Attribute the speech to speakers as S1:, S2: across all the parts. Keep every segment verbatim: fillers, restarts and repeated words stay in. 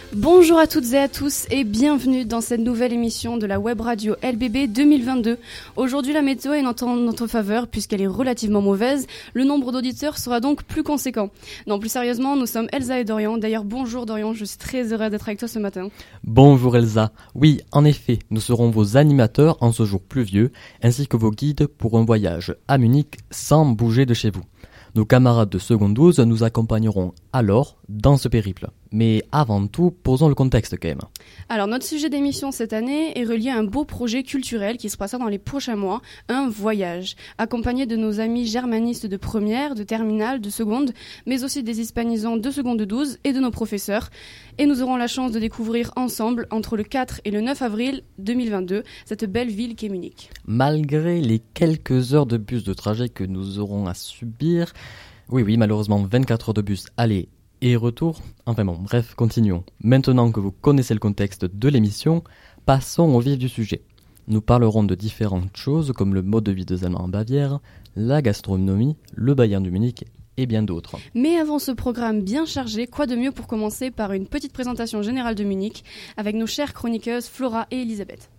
S1: Bonjour à toutes et à tous et bienvenue dans cette nouvelle émission de la web radio L B B deux mille vingt-deux. Aujourd'hui, la météo est en notre faveur puisqu'elle est relativement mauvaise. Le nombre d'auditeurs sera donc plus conséquent. Non, plus sérieusement, nous sommes Elsa et Dorian. D'ailleurs, bonjour Dorian, je suis très heureuse d'être avec toi ce matin.
S2: Bonjour Elsa. Oui, en effet, nous serons vos animateurs en ce jour pluvieux, ainsi que vos guides pour un voyage à Munich sans bouger de chez vous. Nos camarades de seconde douze nous accompagneront alors dans ce périple. Mais avant tout, posons le contexte quand même.
S1: Alors, notre sujet d'émission cette année est relié à un beau projet culturel qui se passera dans les prochains mois, un voyage, accompagné de nos amis germanistes de première, de terminale, de seconde, mais aussi des hispanisants de seconde douze et de nos professeurs. Et nous aurons la chance de découvrir ensemble, entre le quatre et le neuf avril deux mille vingt-deux, cette belle ville qu'est Munich.
S2: Malgré les quelques heures de bus de trajet que nous aurons à subir, oui oui, malheureusement vingt-quatre heures de bus aller et retour, enfin bon, bref, continuons. Maintenant que vous connaissez le contexte de l'émission, passons au vif du sujet. Nous parlerons de différentes choses comme le mode de vie des Allemands en Bavière, la gastronomie, le Bayern de Munich et bien d'autres.
S1: Mais avant ce programme bien chargé, quoi de mieux pour commencer par une petite présentation générale de Munich avec nos chères chroniqueuses Flora et Elisabeth.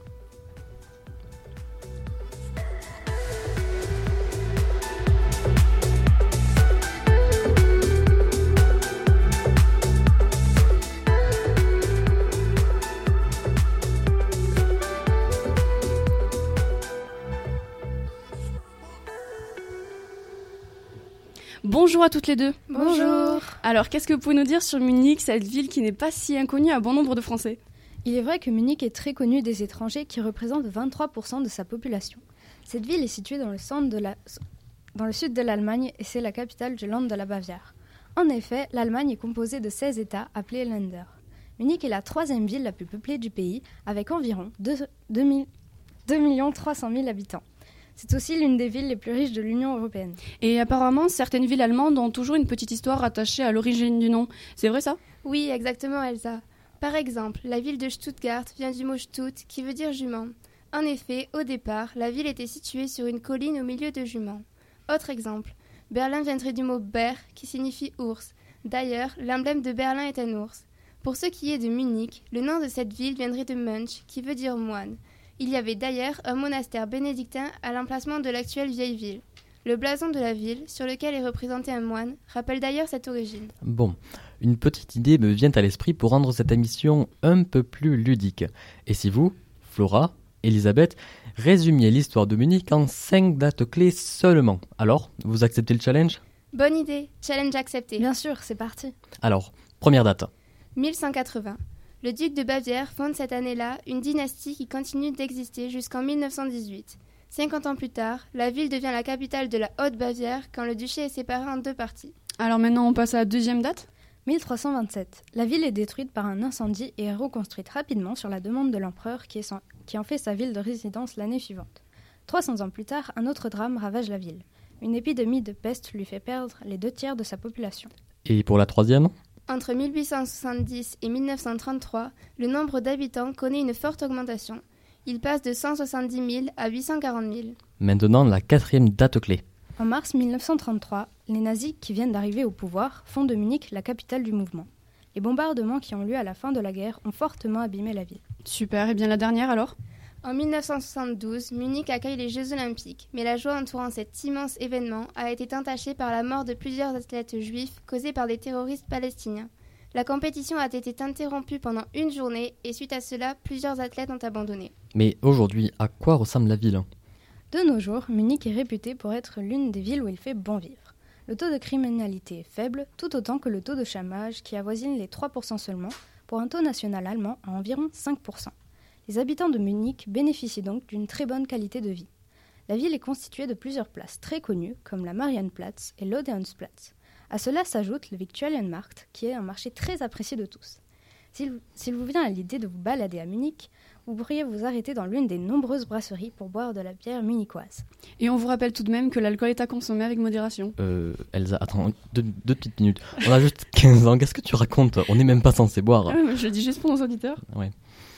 S1: Bonjour à toutes les deux.
S3: Bonjour.
S1: Alors, qu'est-ce que vous pouvez nous dire sur Munich, cette ville qui n'est pas si inconnue à bon nombre de Français ?
S3: Il est vrai que Munich est très connue des étrangers qui représentent vingt-trois pour cent de sa population. Cette ville est située dans le, centre de la... dans le sud de l'Allemagne et c'est la capitale du Land de la Bavière. En effet, l'Allemagne est composée de seize États appelés Länder. Munich est la troisième ville la plus peuplée du pays avec environ deux millions trois cent mille habitants. C'est aussi l'une des villes les plus riches de l'Union européenne.
S1: Et apparemment, certaines villes allemandes ont toujours une petite histoire attachée à l'origine du nom. C'est vrai ça ?
S4: Oui, exactement Elsa. Par exemple, la ville de Stuttgart vient du mot Stutt qui veut dire jument. En effet, au départ, la ville était située sur une colline au milieu de juments. Autre exemple, Berlin viendrait du mot Bär qui signifie ours. D'ailleurs, l'emblème de Berlin est un ours. Pour ce qui est de Munich, le nom de cette ville viendrait de Mönch qui veut dire moine. Il y avait d'ailleurs un monastère bénédictin à l'emplacement de l'actuelle vieille ville. Le blason de la ville, sur lequel est représenté un moine, rappelle d'ailleurs cette origine.
S2: Bon, une petite idée me vient à l'esprit pour rendre cette émission un peu plus ludique. Et si vous, Flora, Elisabeth, résumiez l'histoire de Munich en cinq dates clés seulement. Alors, vous acceptez le challenge ?
S4: Bonne idée, challenge accepté.
S3: Bien sûr, c'est parti.
S2: Alors, première date.
S4: mille cent quatre-vingts. Le duc de Bavière fonde cette année-là une dynastie qui continue d'exister jusqu'en mille neuf cent dix-huit. cinquante ans plus tard, la ville devient la capitale de la Haute-Bavière quand le duché est séparé en deux parties.
S1: Alors maintenant, on passe à la deuxième date ?
S3: mille trois cent vingt-sept. La ville est détruite par un incendie et est reconstruite rapidement sur la demande de l'empereur qui, est son... qui en fait sa ville de résidence l'année suivante. trois cents ans plus tard, un autre drame ravage la ville. Une épidémie de peste lui fait perdre les deux tiers de sa population.
S2: Et pour la troisième ?
S4: Entre mille huit cent soixante-dix et mille neuf cent trente-trois, le nombre d'habitants connaît une forte augmentation. Il passe de cent soixante-dix mille à huit cent quarante mille.
S2: Maintenant, la quatrième date clé.
S3: En mars mille neuf cent trente-trois, les nazis qui viennent d'arriver au pouvoir font de Munich la capitale du mouvement. Les bombardements qui ont lieu à la fin de la guerre ont fortement abîmé la ville.
S1: Super, et bien la dernière alors ?
S4: En mille neuf cent soixante-douze, Munich accueille les Jeux Olympiques, mais la joie entourant cet immense événement a été entachée par la mort de plusieurs athlètes juifs causés par des terroristes palestiniens. La compétition a été interrompue pendant une journée et suite à cela, plusieurs athlètes ont abandonné.
S2: Mais aujourd'hui, à quoi ressemble la ville ?
S3: De nos jours, Munich est réputée pour être l'une des villes où il fait bon vivre. Le taux de criminalité est faible, tout autant que le taux de chômage qui avoisine les trois pour cent seulement, pour un taux national allemand à environ cinq pour cent. Les habitants de Munich bénéficient donc d'une très bonne qualité de vie. La ville est constituée de plusieurs places très connues, comme la Marienplatz et l'Odeonsplatz. À cela s'ajoute le Viktualienmarkt, qui est un marché très apprécié de tous. S'il, s'il vous vient à l'idée de vous balader à Munich, vous pourriez vous arrêter dans l'une des nombreuses brasseries pour boire de la bière munichoise.
S1: Et on vous rappelle tout de même que l'alcool est à consommer avec modération.
S2: Euh, Elsa, attends, deux, deux petites minutes. On a juste quinze ans, qu'est-ce que tu racontes ? On n'est même pas censé boire.
S1: Ah, je le dis juste pour nos auditeurs.
S2: Ouais.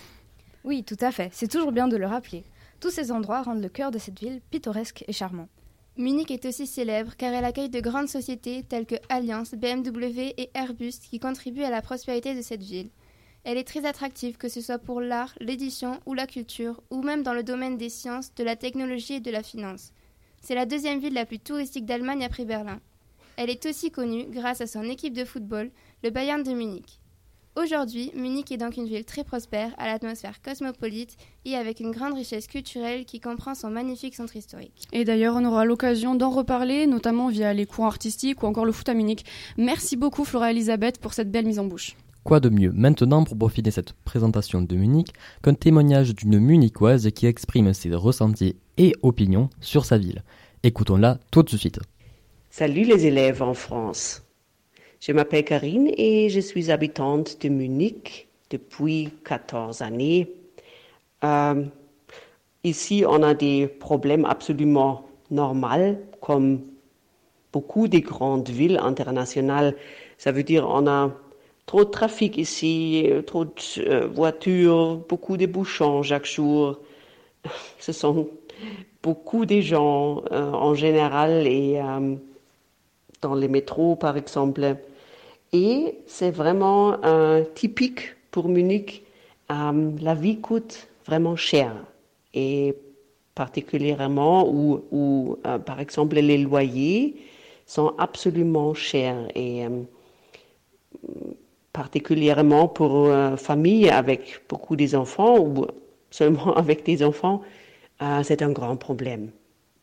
S3: Oui, tout à fait, c'est toujours bien de le rappeler. Tous ces endroits rendent le cœur de cette ville pittoresque et charmant.
S4: Munich est aussi célèbre car elle accueille de grandes sociétés telles que Allianz, B M W et Airbus qui contribuent à la prospérité de cette ville. Elle est très attractive, que ce soit pour l'art, l'édition ou la culture, ou même dans le domaine des sciences, de la technologie et de la finance. C'est la deuxième ville la plus touristique d'Allemagne après Berlin. Elle est aussi connue grâce à son équipe de football, le Bayern de Munich. Aujourd'hui, Munich est donc une ville très prospère, à l'atmosphère cosmopolite et avec une grande richesse culturelle qui comprend son magnifique centre historique.
S1: Et d'ailleurs, on aura l'occasion d'en reparler, notamment via les cours artistiques ou encore le foot à Munich. Merci beaucoup Flora Elisabeth pour cette belle mise en bouche.
S2: Quoi de mieux maintenant pour profiter de cette présentation de Munich qu'un témoignage d'une Munichoise qui exprime ses ressentis et opinions sur sa ville. Écoutons-la tout de suite.
S5: Salut les élèves en France. Je m'appelle Karine et je suis habitante de Munich depuis quatorze années. Euh, ici, on a des problèmes absolument normaux, comme beaucoup des grandes villes internationales. Ça veut dire on a trop de trafic ici, trop de euh, voitures, beaucoup de bouchons chaque jour. Ce sont beaucoup de gens euh, en général et euh, dans les métros par exemple. Et c'est vraiment euh, typique pour Munich. Euh, la vie coûte vraiment cher. Et particulièrement où, où euh, par exemple, les loyers sont absolument chers. Et euh, particulièrement pour une famille avec beaucoup d'enfants ou seulement avec des enfants, euh, c'est un grand problème.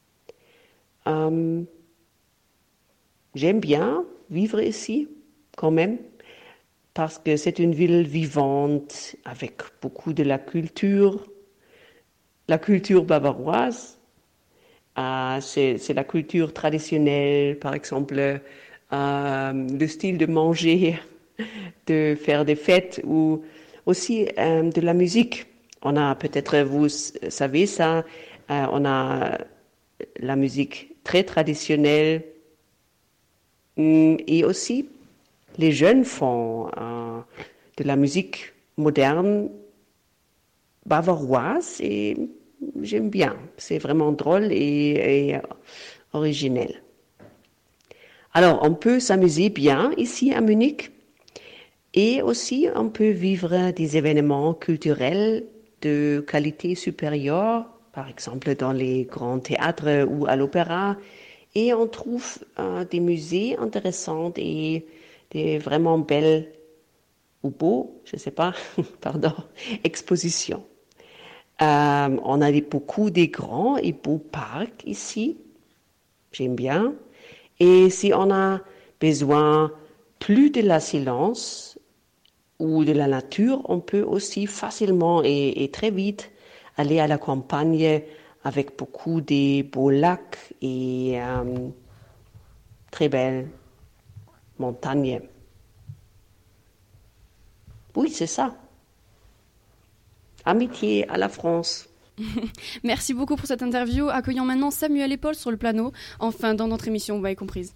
S5: Euh, j'aime bien vivre ici. Quand même, parce que c'est une ville vivante avec beaucoup de la culture, la culture bavaroise, euh, c'est, c'est la culture traditionnelle, par exemple, euh, le style de manger, de faire des fêtes ou aussi euh, de la musique. On a peut-être, vous savez ça, euh, on a la musique très traditionnelle et aussi les jeunes font euh, de la musique moderne bavaroise et j'aime bien. C'est vraiment drôle et, et originel. Alors, on peut s'amuser bien ici à Munich et aussi on peut vivre des événements culturels de qualité supérieure, par exemple dans les grands théâtres ou à l'opéra. Et on trouve euh, des musées intéressants et des vraiment belles ou beaux, je ne sais pas, pardon, expositions. Euh, on a des, beaucoup de grands et beaux parcs ici, j'aime bien. Et si on a besoin plus de la silence ou de la nature, on peut aussi facilement et, et très vite aller à la campagne avec beaucoup de beaux lacs et euh, très belles montagne. Oui, c'est ça. Amitié à la France.
S1: Merci beaucoup pour cette interview. Accueillons maintenant Samuel et Paul sur le plateau. Enfin, dans notre émission, vous m'avez comprise.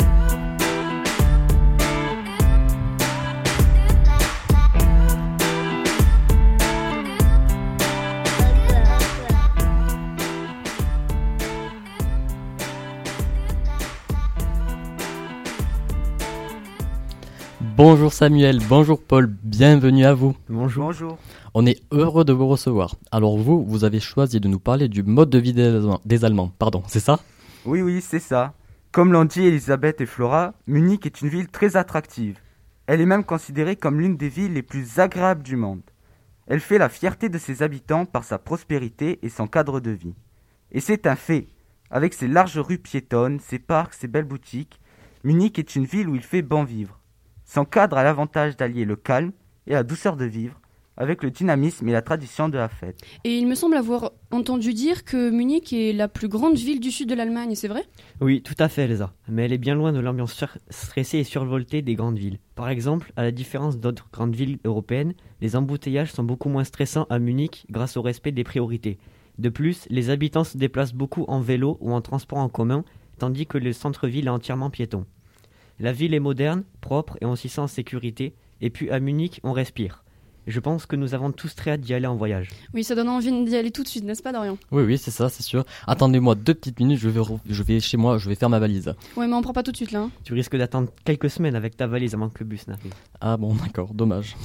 S2: Bonjour Samuel, bonjour Paul, bienvenue à vous.
S6: Bonjour. Bonjour.
S2: On est heureux de vous recevoir. Alors vous, vous avez choisi de nous parler du mode de vie des Allemands, des Allemands, pardon, c'est ça ?
S6: Oui, oui, c'est ça. Comme l'ont dit Elisabeth et Flora, Munich est une ville très attractive. Elle est même considérée comme l'une des villes les plus agréables du monde. Elle fait la fierté de ses habitants par sa prospérité et son cadre de vie. Et c'est un fait. Avec ses larges rues piétonnes, ses parcs, ses belles boutiques, Munich est une ville où il fait bon vivre. Son cadre a l'avantage d'allier le calme et la douceur de vivre avec le dynamisme et la tradition de la fête.
S1: Et il me semble avoir entendu dire que Munich est la plus grande ville du sud de l'Allemagne, c'est vrai ?
S7: Oui, tout à fait Elsa, mais elle est bien loin de l'ambiance sur- stressée et survoltée des grandes villes. Par exemple, à la différence d'autres grandes villes européennes, les embouteillages sont beaucoup moins stressants à Munich grâce au respect des priorités. De plus, les habitants se déplacent beaucoup en vélo ou en transport en commun, tandis que le centre-ville est entièrement piéton. La ville est moderne, propre et on s'y sent en sécurité. Et puis à Munich, on respire. Je pense que nous avons tous très hâte d'y aller en voyage.
S1: Oui, ça donne envie d'y aller tout de suite, n'est-ce pas Dorian ?
S2: Oui, oui, c'est ça, c'est sûr. Attendez-moi deux petites minutes, je vais, re- je vais chez moi, je vais faire ma valise.
S1: Ouais, mais on prend pas tout de suite là. Hein.
S7: Tu risques d'attendre quelques semaines avec ta valise avant que le bus n'arrive.
S2: Ah bon, d'accord, dommage.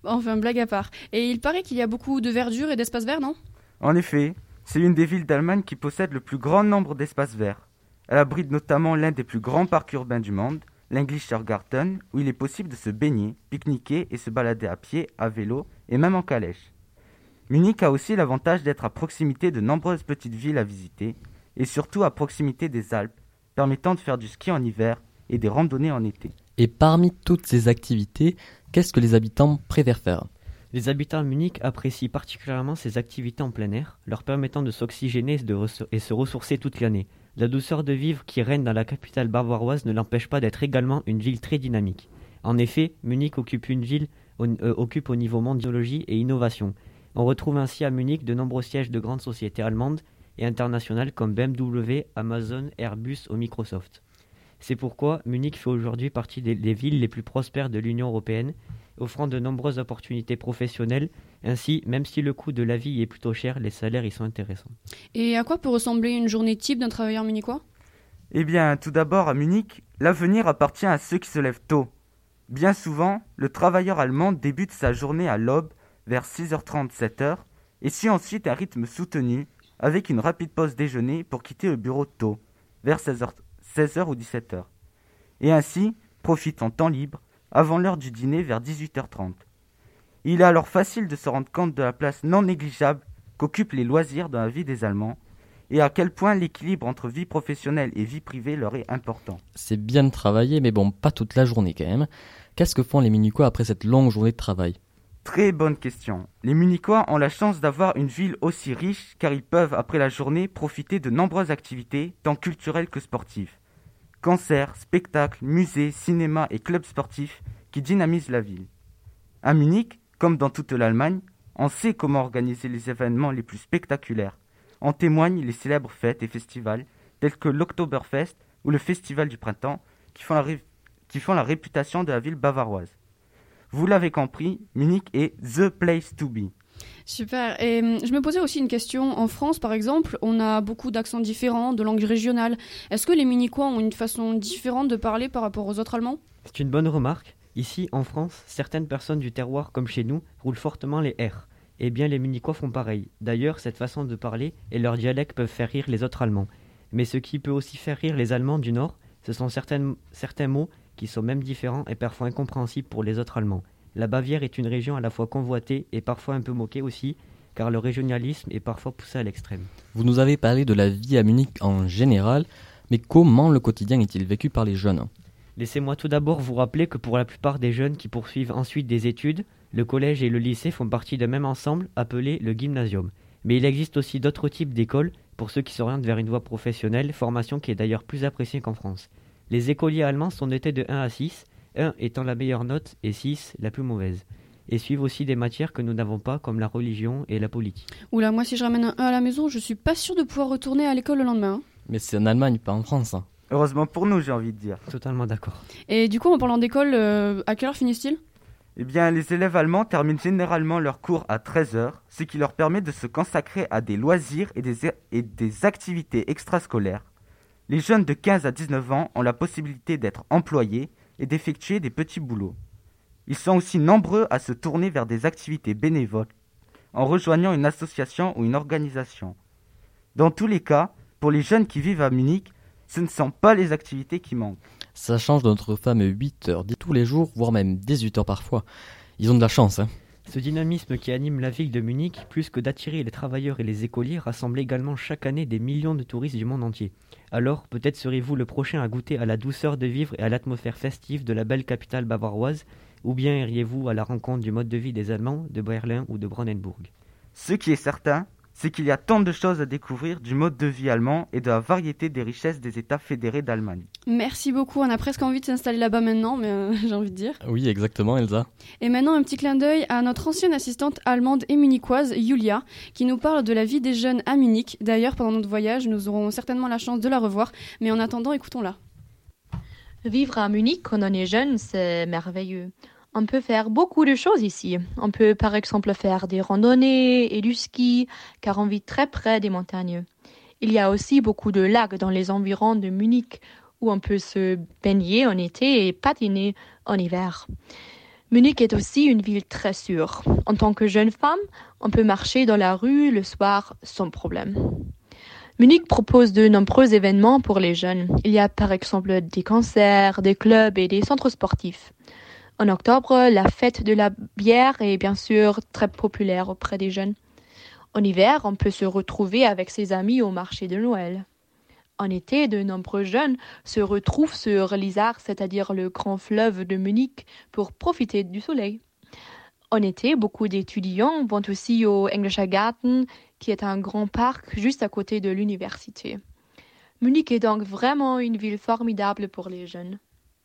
S1: Enfin, blague à part. Et il paraît qu'il y a beaucoup de verdure et d'espaces verts, non ?
S6: En effet, c'est l'une des villes d'Allemagne qui possède le plus grand nombre d'espaces verts. Elle abrite notamment l'un des plus grands parcs urbains du monde, l'Englischer Garten, où il est possible de se baigner, pique-niquer et se balader à pied, à vélo et même en calèche. Munich a aussi l'avantage d'être à proximité de nombreuses petites villes à visiter et surtout à proximité des Alpes, permettant de faire du ski en hiver et des randonnées en été.
S2: Et parmi toutes ces activités, qu'est-ce que les habitants préfèrent faire ?
S7: Les habitants de Munich apprécient particulièrement ces activités en plein air, leur permettant de s'oxygéner et, de res- et se ressourcer toute l'année. La douceur de vivre qui règne dans la capitale bavaroise ne l'empêche pas d'être également une ville très dynamique. En effet, Munich occupe une ville au, euh, occupe au niveau mondiologie et innovation. On retrouve ainsi à Munich de nombreux sièges de grandes sociétés allemandes et internationales comme B M W, Amazon, Airbus ou Microsoft. C'est pourquoi Munich fait aujourd'hui partie des, des villes les plus prospères de l'Union européenne, offrant de nombreuses opportunités professionnelles. Ainsi, même si le coût de la vie y est plutôt cher, les salaires y sont intéressants.
S1: Et à quoi peut ressembler une journée type d'un travailleur munichois ?
S6: Eh bien, tout d'abord, à Munich, l'avenir appartient à ceux qui se lèvent tôt. Bien souvent, le travailleur allemand débute sa journée à l'aube, vers six heures trente, sept heures, et suit ensuite un rythme soutenu, avec une rapide pause déjeuner pour quitter le bureau tôt, vers seize heures ou dix-sept heures. Et ainsi, profite en temps libre, avant l'heure du dîner vers dix-huit heures trente. Il est alors facile de se rendre compte de la place non négligeable qu'occupent les loisirs dans la vie des Allemands, et à quel point l'équilibre entre vie professionnelle et vie privée leur est important.
S2: C'est bien de travailler, mais bon, pas toute la journée quand même. Qu'est-ce que font les Munichois après cette longue journée de travail ?
S6: Très bonne question. Les Munichois ont la chance d'avoir une ville aussi riche car ils peuvent, après la journée, profiter de nombreuses activités, tant culturelles que sportives. Concerts, spectacles, musées, cinémas et clubs sportifs qui dynamisent la ville. À Munich, comme dans toute l'Allemagne, on sait comment organiser les événements les plus spectaculaires. En témoignent les célèbres fêtes et festivals tels que l'Oktoberfest ou le Festival du Printemps qui font la, ré... qui font la réputation de la ville bavaroise. Vous l'avez compris, Munich est the place to be.
S1: Super. Et hum, je me posais aussi une question. En France, par exemple, on a beaucoup d'accents différents, de langues régionales. Est-ce que les Munichois ont une façon différente de parler par rapport aux autres Allemands ?
S7: C'est une bonne remarque. Ici, en France, certaines personnes du terroir, comme chez nous, roulent fortement les R. Eh bien, les Munichois font pareil. D'ailleurs, cette façon de parler et leur dialecte peuvent faire rire les autres Allemands. Mais ce qui peut aussi faire rire les Allemands du Nord, ce sont certaines, certains mots qui sont même différents et parfois incompréhensibles pour les autres Allemands. La Bavière est une région à la fois convoitée et parfois un peu moquée aussi, car le régionalisme est parfois poussé à l'extrême.
S2: Vous nous avez parlé de la vie à Munich en général, mais comment le quotidien est-il vécu par les jeunes ?
S7: Laissez-moi tout d'abord vous rappeler que pour la plupart des jeunes qui poursuivent ensuite des études, le collège et le lycée font partie d'un même ensemble appelé le gymnasium. Mais il existe aussi d'autres types d'écoles pour ceux qui s'orientent vers une voie professionnelle, formation qui est d'ailleurs plus appréciée qu'en France. Les écoliers allemands sont notés de un à six, un étant la meilleure note et six la plus mauvaise. Et suivent aussi des matières que nous n'avons pas comme la religion et la politique.
S1: Oula, moi si je ramène un un à la maison, je suis pas sûre de pouvoir retourner à l'école le lendemain. Hein.
S2: Mais c'est en Allemagne, pas en France. Hein.
S6: Heureusement pour nous, j'ai envie de dire.
S7: Totalement d'accord.
S1: Et du coup, en parlant d'école, euh, à quelle heure finissent-ils ?
S6: Eh bien, les élèves allemands terminent généralement leurs cours à treize heures, ce qui leur permet de se consacrer à des loisirs et des, et des activités extrascolaires. Les jeunes de quinze à dix-neuf ans ont la possibilité d'être employés et d'effectuer des petits boulots. Ils sont aussi nombreux à se tourner vers des activités bénévoles, en rejoignant une association ou une organisation. Dans tous les cas, pour les jeunes qui vivent à Munich, ce ne sont pas les activités qui manquent.
S2: Ça change de notre fameux huit heures tous les jours, voire même dix-huit heures parfois. Ils ont de la chance, hein.
S7: Ce dynamisme qui anime la ville de Munich, plus que d'attirer les travailleurs et les écoliers, rassemble également chaque année des millions de touristes du monde entier. Alors, peut-être serez-vous le prochain à goûter à la douceur de vivre et à l'atmosphère festive de la belle capitale bavaroise, ou bien iriez-vous à la rencontre du mode de vie des Allemands, de Berlin ou de Brandenburg.
S6: Ce qui est certain, c'est qu'il y a tant de choses à découvrir du mode de vie allemand et de la variété des richesses des États fédérés d'Allemagne.
S1: Merci beaucoup, on a presque envie de s'installer là-bas maintenant, mais euh, j'ai envie de dire.
S2: Oui, exactement, Elsa.
S1: Et maintenant, un petit clin d'œil à notre ancienne assistante allemande et munichoise, Julia, qui nous parle de la vie des jeunes à Munich. D'ailleurs, pendant notre voyage, nous aurons certainement la chance de la revoir, mais en attendant, écoutons-la.
S8: Vivre à Munich quand on est jeune, c'est merveilleux. On peut faire beaucoup de choses ici. On peut par exemple faire des randonnées et du ski, car on vit très près des montagnes. Il y a aussi beaucoup de lacs dans les environs de Munich, où on peut se baigner en été et patiner en hiver. Munich est aussi une ville très sûre. En tant que jeune femme, on peut marcher dans la rue le soir sans problème. Munich propose de nombreux événements pour les jeunes. Il y a par exemple des concerts, des clubs et des centres sportifs. En octobre, la fête de la bière est bien sûr très populaire auprès des jeunes. En hiver, on peut se retrouver avec ses amis au marché de Noël. En été, de nombreux jeunes se retrouvent sur l'Isar, c'est-à-dire le grand fleuve de Munich, pour profiter du soleil. En été, beaucoup d'étudiants vont aussi au Englischer Garten, qui est un grand parc juste à côté de l'université. Munich est donc vraiment une ville formidable pour les jeunes.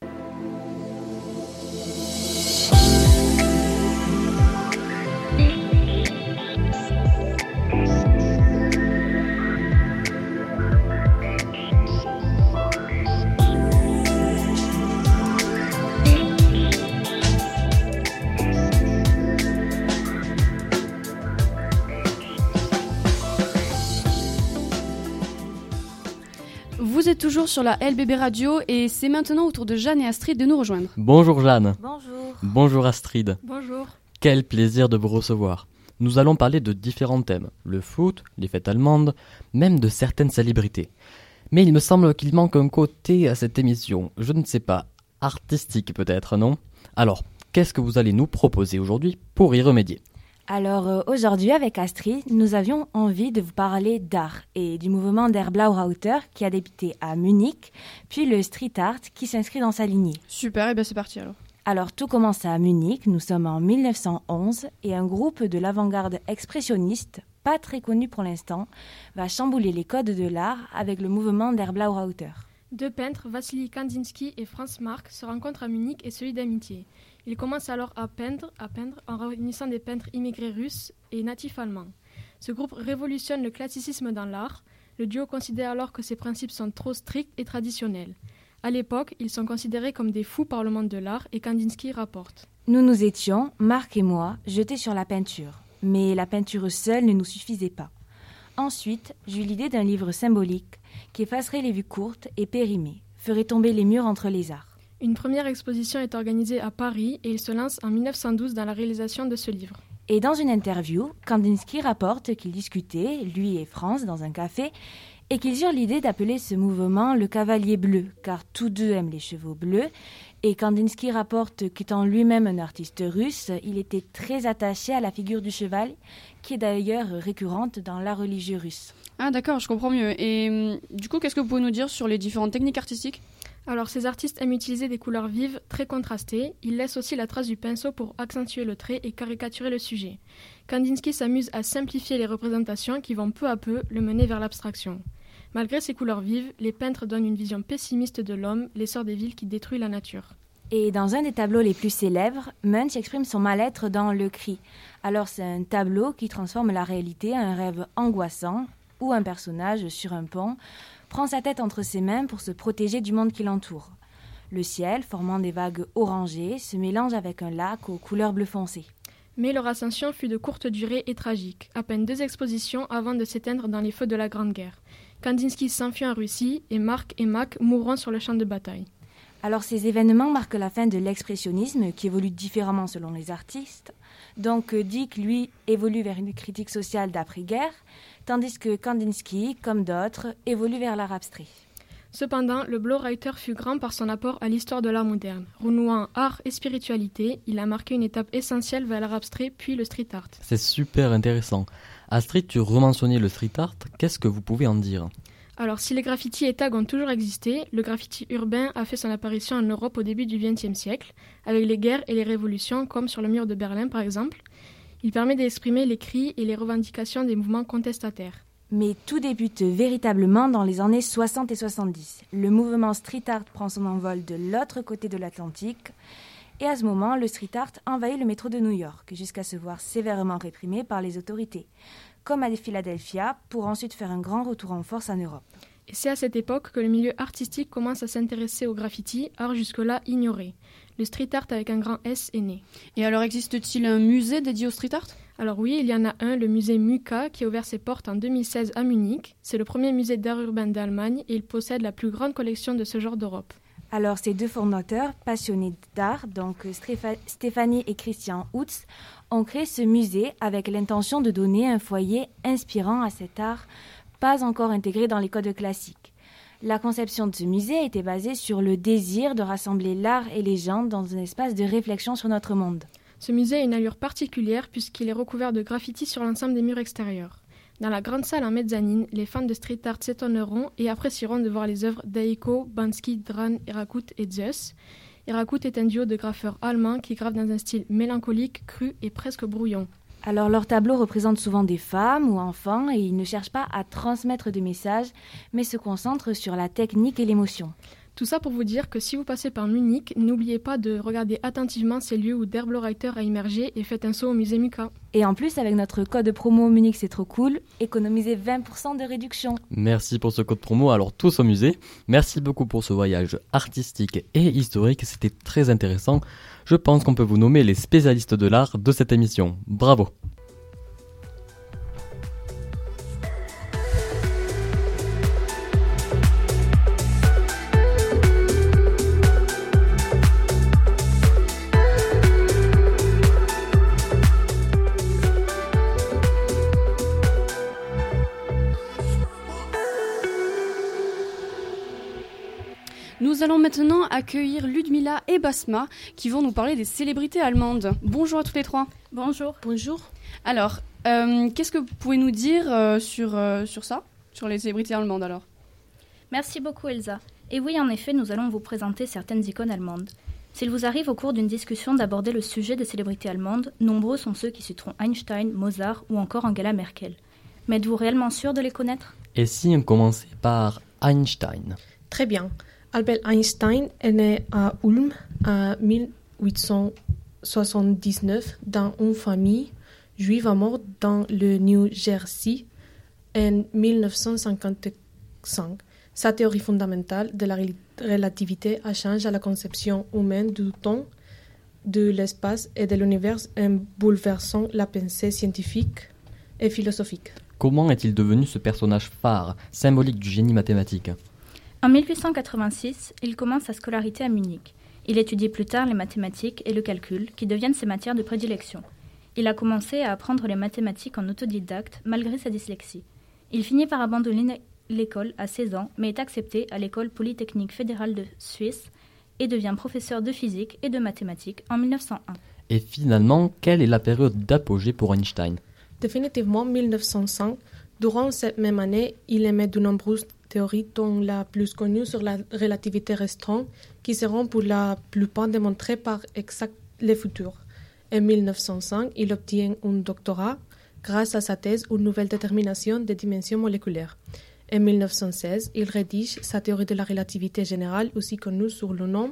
S1: Vous êtes toujours sur la L B B Radio et c'est maintenant au tour de Jeanne et Astrid de nous rejoindre.
S2: Bonjour Jeanne.
S3: Bonjour.
S2: Bonjour Astrid.
S4: Bonjour.
S2: Quel plaisir de vous recevoir. Nous allons parler de différents thèmes, le foot, les fêtes allemandes, même de certaines célébrités. Mais il me semble qu'il manque un côté à cette émission, je ne sais pas, artistique peut-être, non ? Alors, qu'est-ce que vous allez nous proposer aujourd'hui pour y remédier ?
S9: Alors euh, aujourd'hui avec Astrid, nous avions envie de vous parler d'art et du mouvement der Blaureiter qui a débuté à Munich, puis le street art qui s'inscrit dans sa lignée.
S1: Super, et bien c'est parti alors.
S9: Alors tout commence à Munich, nous sommes en mille neuf cent onze et un groupe de l'avant-garde expressionniste, pas très connu pour l'instant, va chambouler les codes de l'art avec le mouvement der Blaureiter.
S10: Deux peintres, Vassili Kandinsky et Franz Marc, se rencontrent à Munich et se lient d'amitié. Ils commencent alors à peindre, à peindre en réunissant des peintres immigrés russes et natifs allemands. Ce groupe révolutionne le classicisme dans l'art. Le duo considère alors que ses principes sont trop stricts et traditionnels. À l'époque, ils sont considérés comme des fous par le monde de l'art et Kandinsky rapporte.
S9: Nous nous étions, Marc et moi, jetés sur la peinture. Mais la peinture seule ne nous suffisait pas. Ensuite, j'eus l'idée d'un livre symbolique qui effacerait les vues courtes et périmées, ferait tomber les murs entre les arts.
S10: Une première exposition est organisée à Paris et il se lance en mille neuf cent douze dans la réalisation de ce livre.
S9: Et dans une interview, Kandinsky rapporte qu'ils discutaient, lui et Franz, dans un café, et qu'ils eurent l'idée d'appeler ce mouvement le cavalier bleu, car tous deux aiment les chevaux bleus. Et Kandinsky rapporte qu'étant lui-même un artiste russe, il était très attaché à la figure du cheval, qui est d'ailleurs récurrente dans l'art religieux russe.
S1: Ah d'accord, je comprends mieux. Et du coup, qu'est-ce que vous pouvez nous dire sur les différentes techniques artistiques ?
S10: Alors, ces artistes aiment utiliser des couleurs vives, très contrastées. Ils laissent aussi la trace du pinceau pour accentuer le trait et caricaturer le sujet. Kandinsky s'amuse à simplifier les représentations qui vont peu à peu le mener vers l'abstraction. Malgré ces couleurs vives, les peintres donnent une vision pessimiste de l'homme, l'essor des villes qui détruit la nature.
S9: Et dans un des tableaux les plus célèbres, Munch exprime son mal-être dans Le Cri. Alors c'est un tableau qui transforme la réalité en un rêve angoissant, où un personnage sur un pont prend sa tête entre ses mains pour se protéger du monde qui l'entoure. Le ciel, formant des vagues orangées, se mélange avec un lac aux couleurs bleu foncé.
S10: Mais leur ascension fut de courte durée et tragique, à peine deux expositions avant de s'éteindre dans les feux de la Grande Guerre. Kandinsky s'enfuit en Russie et Marc et Mack mourront sur le champ de bataille.
S9: Alors ces événements marquent la fin de l'expressionnisme qui évolue différemment selon les artistes. Donc Dick, lui, évolue vers une critique sociale d'après-guerre, tandis que Kandinsky, comme d'autres, évolue vers l'art abstrait.
S10: Cependant, le Blaureiter fut grand par son apport à l'histoire de l'art moderne. Renouant art et spiritualité, il a marqué une étape essentielle vers l'art abstrait puis le street art.
S2: C'est super intéressant. Astrid, tu rementionnais le street art, qu'est-ce que vous pouvez en dire ?
S10: Alors, si les graffitis et tags ont toujours existé, le graffiti urbain a fait son apparition en Europe au début du vingtième siècle, avec les guerres et les révolutions, comme sur le mur de Berlin par exemple. Il permet d'exprimer les cris et les revendications des mouvements contestataires.
S9: Mais tout débute véritablement dans les années soixante et soixante-dix. Le mouvement street art prend son envol de l'autre côté de l'Atlantique. Et à ce moment, le street art envahit le métro de New York, jusqu'à se voir sévèrement réprimé par les autorités, comme à Philadelphia, pour ensuite faire un grand retour en force en Europe.
S10: Et c'est à cette époque que le milieu artistique commence à s'intéresser au graffiti, art jusque-là ignoré. Le street art avec un grand S est né.
S1: Et alors existe-t-il un musée dédié au street art ?
S10: Alors oui, il y en a un, le musée Muka, qui a ouvert ses portes en deux mille seize à Munich. C'est le premier musée d'art urbain d'Allemagne et il possède la plus grande collection de ce genre d'Europe.
S9: Alors ces deux fondateurs, passionnés d'art, donc Stépha- Stéphanie et Christian Utz, ont créé ce musée avec l'intention de donner un foyer inspirant à cet art pas encore intégré dans les codes classiques. La conception de ce musée était basée sur le désir de rassembler l'art et les gens dans un espace de réflexion sur notre monde.
S10: Ce musée a une allure particulière puisqu'il est recouvert de graffitis sur l'ensemble des murs extérieurs. Dans la grande salle en mezzanine, les fans de street art s'étonneront et apprécieront de voir les œuvres d'Eiko, Banksy, Dran, Hirakut et Zeus. Hirakut est un duo de graffeurs allemands qui gravent dans un style mélancolique, cru et presque brouillon.
S9: Alors leurs tableaux représentent souvent des femmes ou enfants et ils ne cherchent pas à transmettre de messages, mais se concentrent sur la technique et l'émotion.
S10: Tout ça pour vous dire que si vous passez par Munich, n'oubliez pas de regarder attentivement ces lieux où Derblo-Reiter a immergé et faites un saut au musée Muka.
S9: Et en plus, avec notre code promo Munich c'est trop cool, économisez vingt pour cent de réduction.
S2: Merci pour ce code promo, alors tous au musée. Merci beaucoup pour ce voyage artistique et historique, c'était très intéressant. Je pense qu'on peut vous nommer les spécialistes de l'art de cette émission. Bravo!
S1: Nous allons maintenant accueillir Ludmila et Basma qui vont nous parler des célébrités allemandes. Bonjour à toutes les trois.
S11: Bonjour. Bonjour.
S1: Alors, euh, qu'est-ce que vous pouvez nous dire euh, sur, euh, sur ça, sur les célébrités allemandes alors ?
S11: Merci beaucoup Elsa. Et oui, en effet, nous allons vous présenter certaines icônes allemandes. S'il vous arrive au cours d'une discussion d'aborder le sujet des célébrités allemandes, nombreux sont ceux qui citeront Einstein, Mozart ou encore Angela Merkel. Mais êtes-vous réellement sûr de les connaître ?
S2: Et si on commençait par Einstein ?
S12: Très bien. Albert Einstein est né à Ulm en mille huit cent soixante-dix-neuf dans une famille juive à mort dans le New Jersey en mille neuf cent cinquante-cinq. Sa théorie fondamentale de la relativité a changé la conception humaine du temps, de l'espace et de l'univers en bouleversant la pensée scientifique et philosophique.
S2: Comment est-il devenu ce personnage phare, symbolique du génie mathématique ?
S11: En mille huit cent quatre-vingt-six, il commence sa scolarité à Munich. Il étudie plus tard les mathématiques et le calcul, qui deviennent ses matières de prédilection. Il a commencé à apprendre les mathématiques en autodidacte, malgré sa dyslexie. Il finit par abandonner l'école à seize ans, mais est accepté à l'école polytechnique fédérale de Suisse et devient professeur de physique et de mathématiques en mille neuf cent un.
S2: Et finalement, quelle est la période d'apogée pour Einstein ?
S12: Définitivement mille neuf cent cinq. Durant cette même année, il émet de nombreuses théories, dont la plus connue sur la relativité restreinte, qui seront pour la plupart démontrées par exact les futurs. En mille neuf cent cinq, il obtient un doctorat grâce à sa thèse Une nouvelle détermination des dimensions moléculaires. En mille neuf cent seize, il rédige sa théorie de la relativité générale, aussi connue sous le nom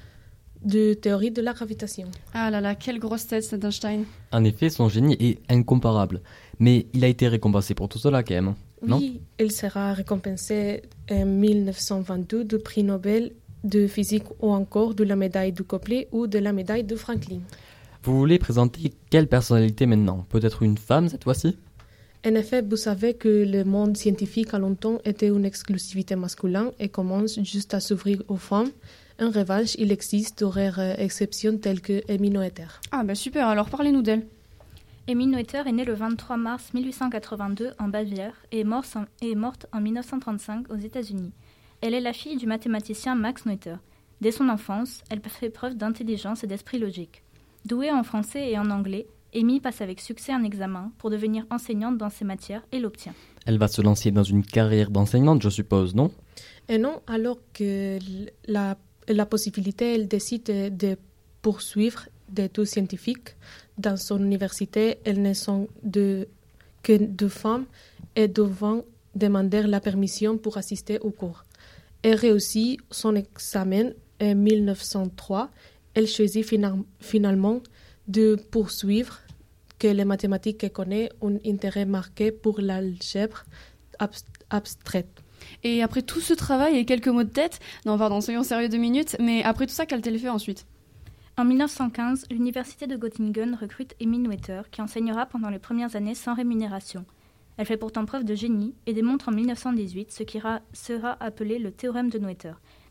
S12: de théorie de la gravitation.
S1: Ah là là, quelle grosse tête cet Einstein.
S2: En effet, son génie est incomparable. Mais il a été récompensé pour tout cela quand même, non ?
S12: Oui, il sera récompensé en mille neuf cent vingt-deux du prix Nobel de physique ou encore de la médaille du Copley ou de la médaille de Franklin.
S2: Vous voulez présenter quelle personnalité maintenant ? Peut-être une femme cette fois-ci ?
S12: En effet, vous savez que le monde scientifique a longtemps été une exclusivité masculine et commence juste à s'ouvrir aux femmes. En revanche, il existe de rares exceptions telles que Emmy Noether.
S1: Ah bah super, alors parlez-nous d'elle.
S11: Emmy Noether est née le vingt-trois mars mille huit cent quatre-vingt-deux en Bavière et est morte en, est morte en mille neuf cent trente-cinq aux États-Unis. Elle est la fille du mathématicien Max Noether. Dès son enfance, elle fait preuve d'intelligence et d'esprit logique. Douée en français et en anglais, Emmy passe avec succès un examen pour devenir enseignante dans ces matières et l'obtient.
S2: Elle va se lancer dans une carrière d'enseignante, je suppose, non ?
S12: Et non, alors que la, la possibilité, elle décide de, de poursuivre des études scientifiques. Dans son université, elles ne sont de, que deux femmes et devant demander la permission pour assister au cours. Elle réussit son examen en mille neuf cent trois. Elle choisit fina- finalement de poursuivre que les mathématiques qu'elle connaît ont un intérêt marqué pour l'algèbre ab- abstraite.
S1: Et après tout ce travail et quelques mots de tête, non pardon, soyons sérieux deux minutes, mais après tout ça, qu'a-t-elle fait ensuite ?
S11: En mille neuf cent quinze, l'université de Göttingen recrute Emmy Noether, qui enseignera pendant les premières années sans rémunération. Elle fait pourtant preuve de génie et démontre en mille neuf cent dix-huit ce qui ra- sera appelé le théorème de Noether.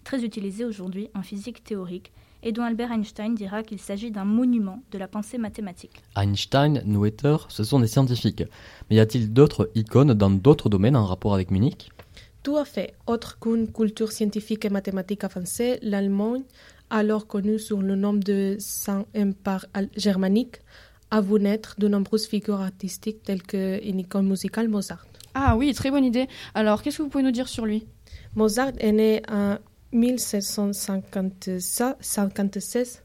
S11: très utilisé aujourd'hui en physique théorique, et dont Albert Einstein dira qu'il s'agit d'un monument de la pensée mathématique.
S2: Einstein, Noether, ce sont des scientifiques. Mais y a-t-il d'autres icônes dans d'autres domaines en rapport avec Munich ?
S12: Tout à fait. Autre qu'une culture scientifique et mathématique avancée, l'Allemagne, alors connue sous le nom de Saint-Empire germanique, a vu naître de nombreuses figures artistiques telles qu'une icône musicale Mozart.
S1: Ah oui, très bonne idée. Alors, qu'est-ce que vous pouvez nous dire sur lui ?
S12: Mozart est né en mille sept cent cinquante-six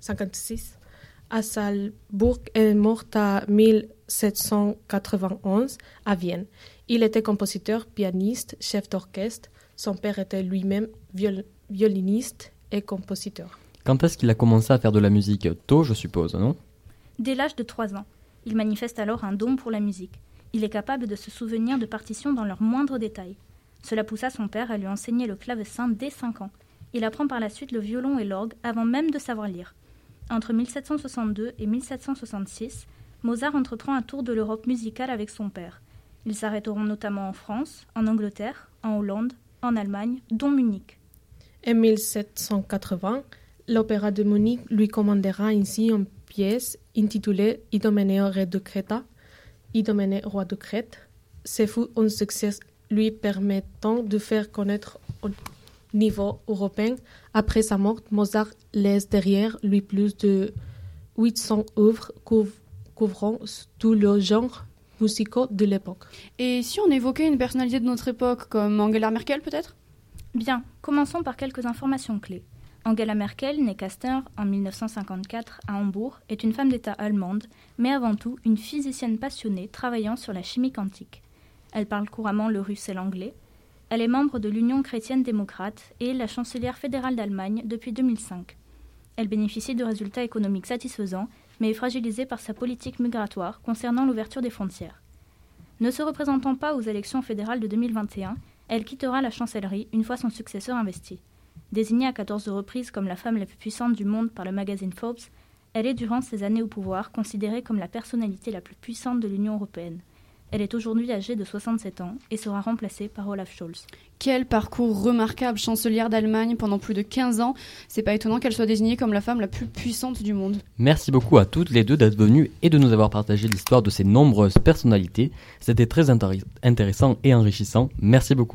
S12: à Salzbourg et est mort en mille sept cent quatre-vingt-onze à Vienne. Il était compositeur, pianiste, chef d'orchestre. Son père était lui-même viol- violiniste et compositeur.
S2: Quand est-ce qu'il a commencé à faire de la musique ? Tôt, je suppose, non ?
S11: Dès l'âge de trois ans, il manifeste alors un don pour la musique. Il est capable de se souvenir de partitions dans leurs moindres détails. Cela poussa son père à lui enseigner le clavecin dès cinq ans. Il apprend par la suite le violon et l'orgue avant même de savoir lire. Entre mille sept cent soixante-deux et mille sept cent soixante-six, Mozart entreprend un tour de l'Europe musicale avec son père. Ils s'arrêteront notamment en France, en Angleterre, en Hollande, en Allemagne, dont Munich.
S12: En mille sept cent quatre-vingts, l'Opéra de Munich lui commandera ainsi une pièce intitulée « Idomeneo re de Creta », « Idomeneo roi de Crète ». Ce fut un succès lui permettant de faire connaître au niveau européen. Après sa mort, Mozart laisse derrière lui plus de huit cents œuvres couvrant tous les genres musicaux de l'époque.
S1: Et si on évoquait une personnalité de notre époque, comme Angela Merkel peut-être ?
S11: Bien, commençons par quelques informations clés. Angela Merkel, née Castor en mille neuf cent cinquante-quatre à Hambourg, est une femme d'État allemande, mais avant tout une physicienne passionnée travaillant sur la chimie quantique. Elle parle couramment le russe et l'anglais. Elle est membre de l'Union chrétienne démocrate et la chancelière fédérale d'Allemagne depuis deux mille cinq. Elle bénéficie de résultats économiques satisfaisants, mais est fragilisée par sa politique migratoire concernant l'ouverture des frontières. Ne se représentant pas aux élections fédérales de deux mille vingt et un, elle quittera la chancellerie une fois son successeur investi. Désignée à quatorze reprises comme la femme la plus puissante du monde par le magazine Forbes, elle est durant ses années au pouvoir considérée comme la personnalité la plus puissante de l'Union européenne. Elle est aujourd'hui âgée de soixante-sept ans et sera remplacée par Olaf Scholz.
S1: Quel parcours remarquable, chancelière d'Allemagne pendant plus de quinze ans. C'est pas étonnant qu'elle soit désignée comme la femme la plus puissante du monde.
S2: Merci beaucoup à toutes les deux d'être venues et de nous avoir partagé l'histoire de ces nombreuses personnalités. C'était très intér- intéressant et enrichissant. Merci beaucoup.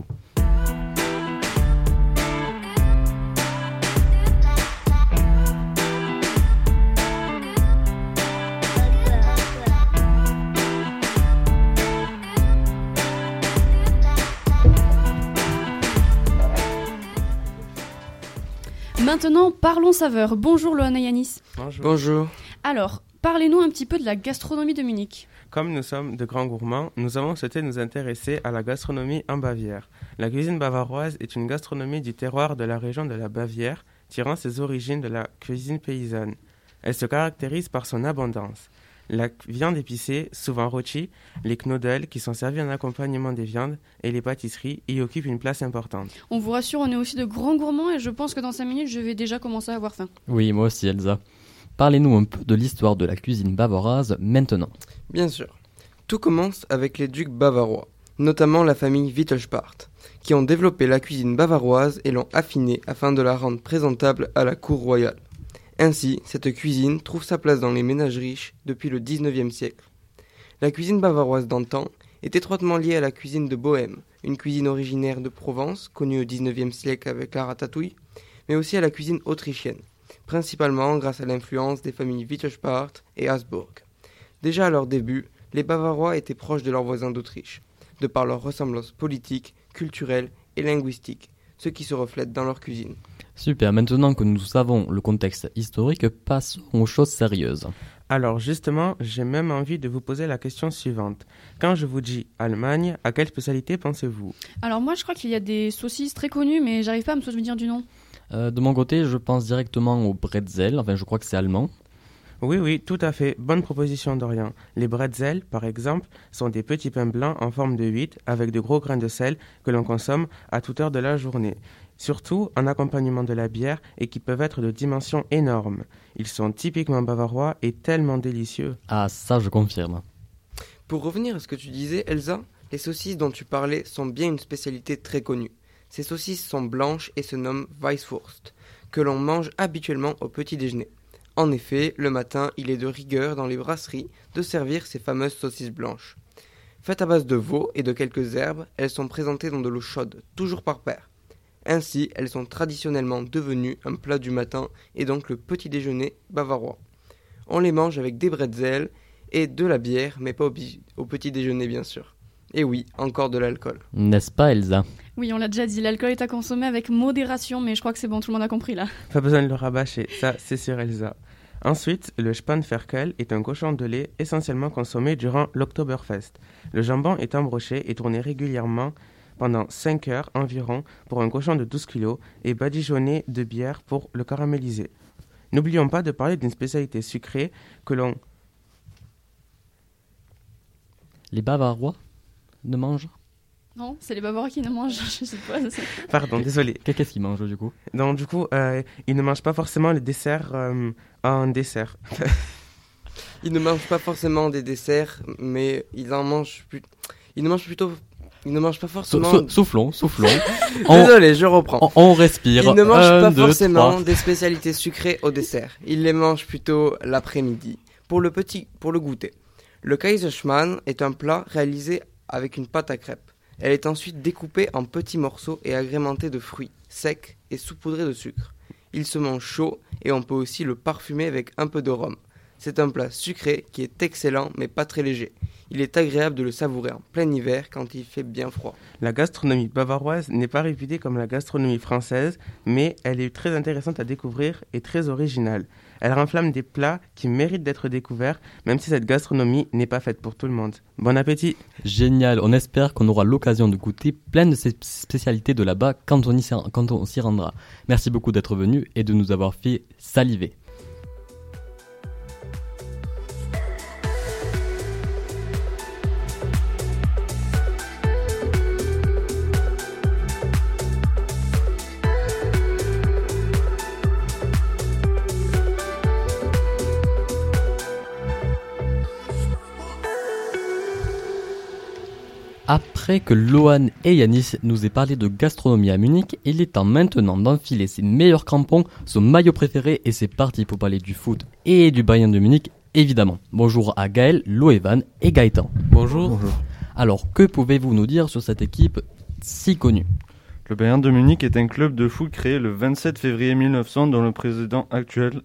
S1: Maintenant, parlons saveur. Bonjour Loana Yanis.
S13: Bonjour. Bonjour.
S1: Alors, parlez-nous un petit peu de la gastronomie de Munich.
S13: Comme nous sommes de grands gourmands, nous avons souhaité nous intéresser à la gastronomie en Bavière. La cuisine bavaroise est une gastronomie du terroir de la région de la Bavière, tirant ses origines de la cuisine paysanne. Elle se caractérise par son abondance. La viande épicée, souvent rôtie, les knödel qui sont servis en accompagnement des viandes et les pâtisseries y occupent une place importante.
S1: On vous rassure, on est aussi de grands gourmands et je pense que dans cinq minutes, je vais déjà commencer à avoir faim.
S2: Oui, moi aussi Elsa. Parlez-nous un peu de l'histoire de la cuisine bavaroise maintenant.
S14: Bien sûr. Tout commence avec les ducs bavarois, notamment la famille Wittelsbach, qui ont développé la cuisine bavaroise et l'ont affinée afin de la rendre présentable à la cour royale. Ainsi, cette cuisine trouve sa place dans les ménages riches depuis le dix-neuvième siècle. La cuisine bavaroise d'antan est étroitement liée à la cuisine de Bohême, une cuisine originaire de Provence, connue au dix-neuvième siècle avec la ratatouille, mais aussi à la cuisine autrichienne, principalement grâce à l'influence des familles Wittelsbach et Habsbourg. Déjà à leur début, les Bavarois étaient proches de leurs voisins d'Autriche, de par leur ressemblance politique, culturelle et linguistique, ce qui se reflète dans leur cuisine.
S2: Super, maintenant que nous savons le contexte historique, passons aux choses sérieuses.
S13: Alors justement, j'ai même envie de vous poser la question suivante. Quand je vous dis Allemagne, à quelle spécialité pensez-vous ?
S1: Alors moi je crois qu'il y a des saucisses très connues, mais j'arrive pas à me souvenir du nom.
S2: Euh, de mon côté, je pense directement au bretzel, enfin je crois que c'est allemand.
S13: Oui, oui, tout à fait. Bonne proposition d'Orient. Les bretzels, par exemple, sont des petits pains blancs en forme de huit avec de gros grains de sel que l'on consomme à toute heure de la journée. Surtout en accompagnement de la bière et qui peuvent être de dimensions énormes. Ils sont typiquement bavarois et tellement délicieux.
S2: Ah, ça je confirme.
S14: Pour revenir à ce que tu disais, Elsa, les saucisses dont tu parlais sont bien une spécialité très connue. Ces saucisses sont blanches et se nomment Weisswurst, que l'on mange habituellement au petit déjeuner. En effet, le matin, il est de rigueur dans les brasseries de servir ces fameuses saucisses blanches. Faites à base de veau et de quelques herbes, elles sont présentées dans de l'eau chaude, toujours par paire. Ainsi, elles sont traditionnellement devenues un plat du matin et donc le petit déjeuner bavarois. On les mange avec des bretzels et de la bière, mais pas au, bi- au petit déjeuner bien sûr. Et oui, encore de l'alcool.
S2: N'est-ce pas, Elsa?
S1: Oui, on l'a déjà dit, l'alcool est à consommer avec modération, mais je crois que c'est bon, tout le monde a compris là.
S13: Pas besoin de le rabâcher, ça c'est sur Elsa. Ensuite, le Spanferkel est un cochon de lait essentiellement consommé durant l'Oktoberfest. Le jambon est embroché et tourné régulièrement pendant cinq heures environ pour un cochon de douze kilos et badigeonné de bière pour le caraméliser. N'oublions pas de parler d'une spécialité sucrée que l'on...
S2: Les Bavarois ne mangent?
S1: Non, c'est les Bavarois qui ne mangent, je sais pas.
S13: Pardon, désolé.
S2: Qu'est-ce qu'ils mangent du coup?
S13: Donc du coup, euh, ils ne mangent pas forcément les desserts euh, en dessert.
S14: Ils ne mangent pas forcément des desserts, mais ils en mangent plus... Ils ne mangent plutôt... Ils ne mangent pas forcément...
S2: Sou- sou- soufflons, soufflons.
S14: Désolé, je reprends.
S2: On, on respire.
S14: Ils ne mangent
S2: Un,
S14: pas
S2: deux,
S14: forcément
S2: trois.
S14: des spécialités sucrées au dessert. Ils les mangent plutôt l'après-midi, pour le petit, pour le goûter. Le Kaiserschmarrn est un plat réalisé avec une pâte à crêpes. Elle est ensuite découpée en petits morceaux et agrémentée de fruits secs et saupoudrée de sucre. Il se mange chaud et on peut aussi le parfumer avec un peu de rhum. C'est un plat sucré qui est excellent mais pas très léger. Il est agréable de le savourer en plein hiver quand il fait bien froid.
S13: La gastronomie bavaroise n'est pas réputée comme la gastronomie française, mais elle est très intéressante à découvrir et très originale. Elle renflamme des plats qui méritent d'être découverts, même si cette gastronomie n'est pas faite pour tout le monde. Bon appétit!
S2: Génial, on espère qu'on aura l'occasion de goûter plein de ces spécialités de là-bas quand on, y, quand on s'y rendra. Merci beaucoup d'être venu et de nous avoir fait saliver. Après que Lohan et Yanis nous aient parlé de gastronomie à Munich, il est temps maintenant d'enfiler ses meilleurs crampons, son maillot préféré et c'est parti pour parler du foot et du Bayern de Munich, évidemment. Bonjour à Gaël, Loevan et Gaëtan.
S15: Bonjour. Bonjour.
S2: Alors, que pouvez-vous nous dire sur cette équipe si connue?
S15: Le Bayern de Munich est un club de foot créé le vingt-sept février mille neuf cents dont le président actuel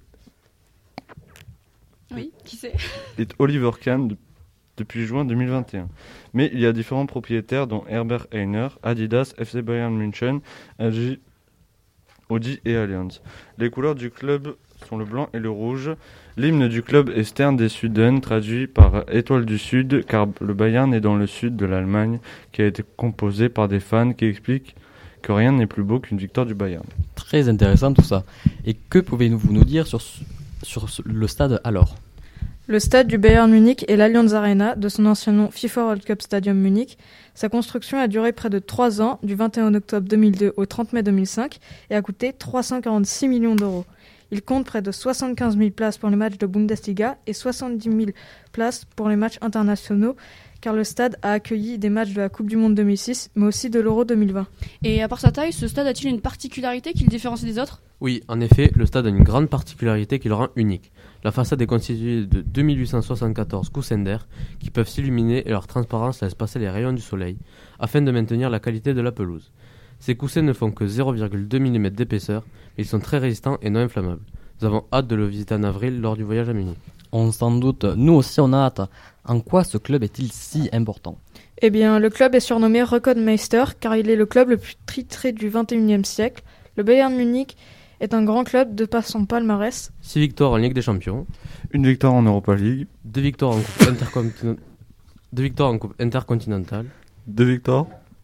S1: Oui, qui c'est
S15: est Oliver Kahn depuis juin deux mille vingt et un. Mais il y a différents propriétaires dont Herbert Heiner, Adidas, F C Bayern München, L G, Audi et Allianz. Les couleurs du club sont le blanc et le rouge. L'hymne du club est Stern des Süden, traduit par Étoile du Sud, car le Bayern est dans le sud de l'Allemagne, qui a été composé par des fans qui expliquent que rien n'est plus beau qu'une victoire du Bayern.
S2: Très intéressant tout ça. Et que pouvez-vous nous dire sur, sur le stade alors?
S16: Le stade du Bayern Munich est l'Allianz Arena, de son ancien nom FIFA World Cup Stadium Munich. Sa construction a duré près de trois ans, du vingt et un octobre deux mille deux au trente mai deux mille cinq, et a coûté trois cent quarante-six millions d'euros. Il compte près de soixante-quinze mille places pour les matchs de Bundesliga et soixante-dix mille places pour les matchs internationaux, car le stade a accueilli des matchs de la Coupe du Monde deux mille six, mais aussi de l'Euro deux mille vingt.
S1: Et à part sa taille, ce stade a-t-il une particularité qui le différencie des autres?
S17: Oui, en effet, le stade a une grande particularité qui le rend unique. La façade est constituée de deux mille huit cent soixante-quatorze coussins d'air qui peuvent s'illuminer et leur transparence laisse passer les rayons du soleil, afin de maintenir la qualité de la pelouse. Ces coussins ne font que zéro virgule deux millimètres d'épaisseur, mais ils sont très résistants et non inflammables. Nous avons hâte de le visiter en avril lors du voyage à Munich.
S2: On s'en doute, nous aussi on a hâte. En quoi ce club est-il si important?
S16: Eh bien, le club est surnommé Rekordmeister car il est le club le plus titré du vingt et unième siècle. Le Bayern Munich est un grand club de par son palmarès.
S17: six victoires en Ligue des Champions.
S15: Une victoire en Europa League.
S17: deux victoires en Coupe, intercontin... deux victoires en coupe intercontinentale.
S15: Deux victoires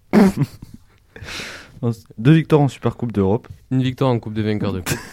S15: Deux victoires en Super Coupe d'Europe.
S17: Une victoire en Coupe des vainqueurs de coupe.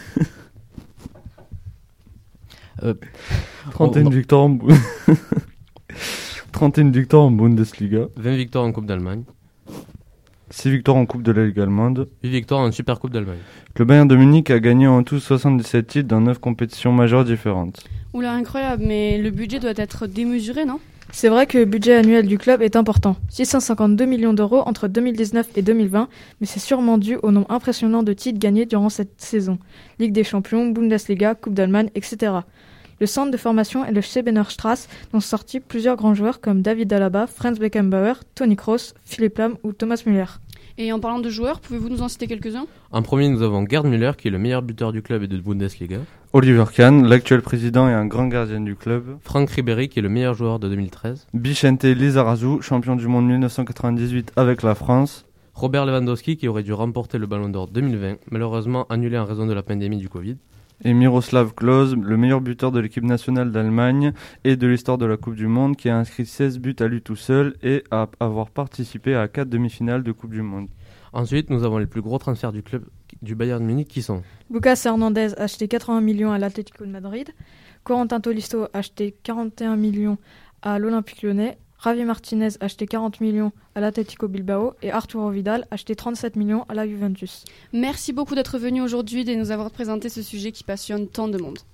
S2: euh,
S15: trente et une victoires en... trente et une victoires en Bundesliga.
S17: vingt victoires en Coupe d'Allemagne.
S15: six victoires en Coupe de la Ligue allemande.
S17: huit victoires en Super Coupe d'Allemagne.
S15: Le Bayern de Munich a gagné en tout soixante-dix-sept titres dans neuf compétitions majeures différentes.
S1: Oula, incroyable, mais le budget doit être démesuré, non?
S16: C'est vrai que le budget annuel du club est important, six cent cinquante-deux millions d'euros entre deux mille dix-neuf et deux mille vingt, mais c'est sûrement dû au nombre impressionnant de titres gagnés durant cette saison. Ligue des Champions, Bundesliga, Coupe d'Allemagne, et cetera. Le centre de formation est le Schebener Straße, dont sont sortis plusieurs grands joueurs comme David Alaba, Franz Beckenbauer, Toni Kroos, Philipp Lahm ou Thomas Müller.
S1: Et en parlant de joueurs, pouvez-vous nous en citer quelques-uns ?
S17: En premier, nous avons Gerd Müller, qui est le meilleur buteur du club et de Bundesliga.
S15: Oliver Kahn, l'actuel président et un grand gardien du club.
S17: Franck Ribéry, qui est le meilleur joueur de deux mille treize.
S15: Vicente Lizarazu, champion du monde mille neuf cent quatre-vingt-dix-huit avec la France.
S17: Robert Lewandowski, qui aurait dû remporter le Ballon d'Or deux mille vingt, malheureusement annulé en raison de la pandémie du Covid.
S15: Et Miroslav Klose, le meilleur buteur de l'équipe nationale d'Allemagne et de l'histoire de la Coupe du Monde, qui a inscrit seize buts à lui tout seul et à avoir participé à quatre demi-finales de Coupe du Monde.
S17: Ensuite, nous avons les plus gros transferts du club du Bayern Munich qui sont
S16: Lucas Hernandez, acheté quatre-vingts millions à l'Atlético de Madrid. Corentin Tolisso, acheté quarante et un millions à l'Olympique Lyonnais. Javi Martinez, acheté quarante millions à l'Atlético Bilbao. Et Arturo Vidal, acheté trente-sept millions à la Juventus.
S1: Merci beaucoup d'être venu aujourd'hui et de nous avoir présenté ce sujet qui passionne tant de monde.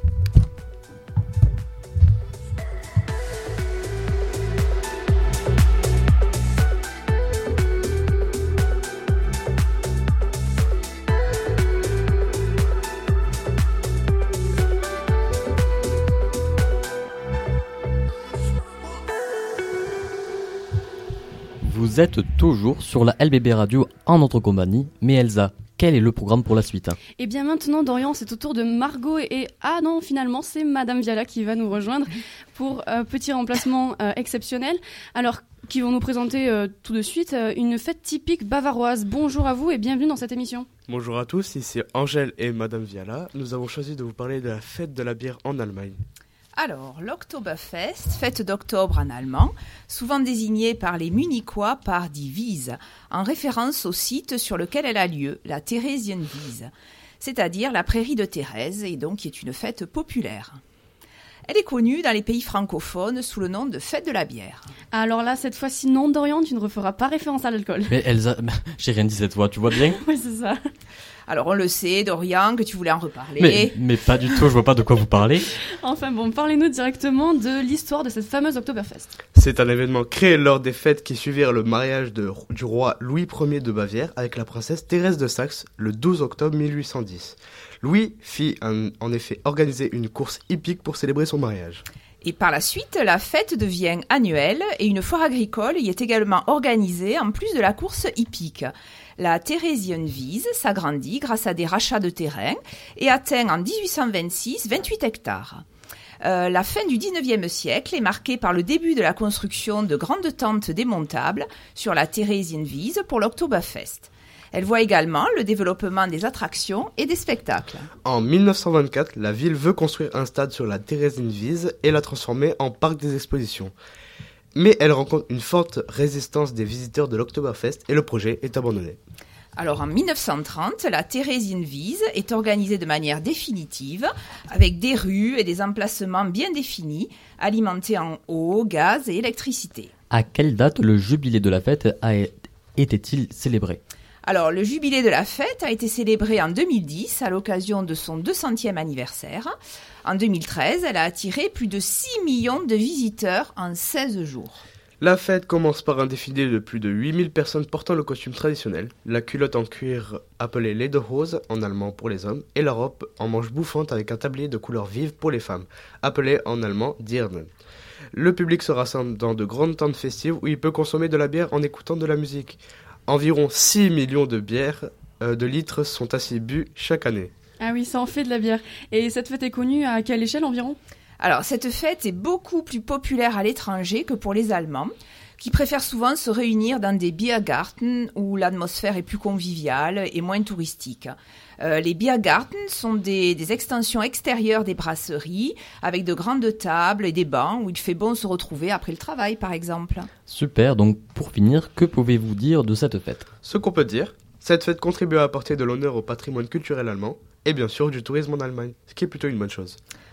S2: Vous êtes toujours sur la L B B Radio en notre compagnie, mais Elsa, quel est le programme pour la suite ?
S1: Et bien maintenant, Dorian, c'est au tour de Margot et... Ah non, finalement, c'est Madame Viala qui va nous rejoindre pour un euh, petit remplacement euh, exceptionnel. Alors, qui vont nous présenter euh, tout de suite euh, une fête typique bavaroise. Bonjour à vous et bienvenue dans cette émission.
S18: Bonjour à tous, ici Angèle et Madame Viala. Nous avons choisi de vous parler de la fête de la bière en Allemagne.
S19: Alors, l'Oktoberfest, fête d'octobre en allemand, souvent désignée par les Munichois par die Wiese, en référence au site sur lequel elle a lieu, la Theresienwiese, c'est-à-dire la prairie de Thérèse, et donc qui est une fête populaire. Elle est connue dans les pays francophones sous le nom de fête de la bière.
S1: Alors là, cette fois-ci, non, Dorian, tu ne referas pas référence à l'alcool.
S2: Mais Elsa, j'ai rien dit cette fois, tu vois bien ?
S1: Oui, c'est ça.
S19: Alors on le sait, Dorian, que tu voulais en reparler.
S2: Mais, mais pas du tout, je vois pas de quoi vous parlez.
S1: Enfin bon, parlez-nous directement de l'histoire de cette fameuse Oktoberfest.
S18: C'est un événement créé lors des fêtes qui suivirent le mariage de, du roi Louis Ier de Bavière avec la princesse Thérèse de Saxe le douze octobre mille huit cent dix. Louis fit un, en effet organiser une course hippique pour célébrer son mariage.
S19: Et par la suite, la fête devient annuelle et une foire agricole y est également organisée en plus de la course hippique. La Theresienwiese s'agrandit grâce à des rachats de terrain et atteint en dix-huit cent vingt-six vingt-huit hectares. Euh, la fin du dix-neuvième siècle est marquée par le début de la construction de grandes tentes démontables sur la Theresienwiese pour l'Oktoberfest. Elle voit également le développement des attractions et des spectacles.
S18: En mille neuf cent vingt-quatre, la ville veut construire un stade sur la Theresienwiese et la transformer en parc des expositions. Mais elle rencontre une forte résistance des visiteurs de l'Oktoberfest et le projet est abandonné.
S19: Alors en mille neuf cent trente, la Theresienwiese est organisée de manière définitive, avec des rues et des emplacements bien définis, alimentés en eau, gaz et électricité.
S2: À quelle date le jubilé de la fête a été-il célébré ?
S19: Alors, le jubilé de la fête a été célébré en deux mille dix à l'occasion de son deux centième anniversaire. En deux mille treize, elle a attiré plus de six millions de visiteurs en seize jours.
S18: La fête commence par un défilé de plus de huit mille personnes portant le costume traditionnel, la culotte en cuir appelée Lederhose en allemand pour les hommes et la robe en manche bouffante avec un tablier de couleurs vives pour les femmes, appelée en allemand Dirnen. Le public se rassemble dans de grandes tentes festives où il peut consommer de la bière en écoutant de la musique. Environ six millions de bières, euh, de litres sont ainsi bu chaque année.
S1: Ah oui, ça en fait de la bière. Et cette fête est connue à quelle échelle environ ?
S19: Alors, cette fête est beaucoup plus populaire à l'étranger que pour les Allemands, qui préfèrent souvent se réunir dans des Biergarten où l'atmosphère est plus conviviale et moins touristique. Euh, les Biergarten sont des, des extensions extérieures des brasseries, avec de grandes tables et des bancs où il fait bon se retrouver après le travail, par exemple.
S2: Super, donc pour finir, que pouvez-vous dire de cette fête ?
S18: Ce qu'on peut dire, cette fête contribue à apporter de l'honneur au patrimoine culturel allemand et bien sûr du tourisme en Allemagne, ce qui est plutôt une bonne chose.